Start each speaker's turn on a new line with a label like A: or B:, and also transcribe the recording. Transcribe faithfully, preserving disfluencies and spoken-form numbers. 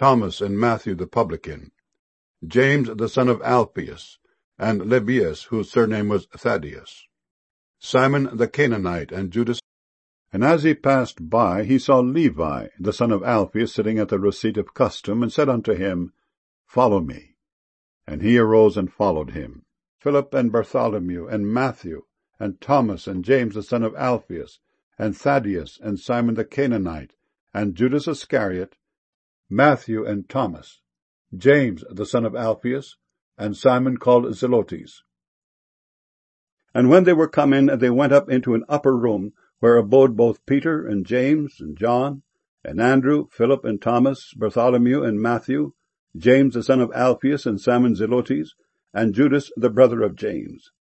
A: Thomas and Matthew the publican, James the son of Alphaeus, and Lebbaeus, whose surname was Thaddeus, Simon the Canaanite, and Judas. And as he passed by, he saw Levi, the son of Alphaeus, sitting at the receipt of custom, and said unto him, Follow me. And he arose and followed him. Philip and Bartholomew, and Matthew, and Thomas, and James the son of Alphaeus, and Thaddeus, and Simon the Canaanite, and Judas Iscariot, Matthew and Thomas, James the son of Alphaeus, and Simon called Zelotes. And when they were come in, they went up into an upper room, where abode both Peter and James and John, and Andrew, Philip and Thomas, Bartholomew and Matthew, James the son of Alphaeus, and Simon Zelotes, and Judas the brother of James.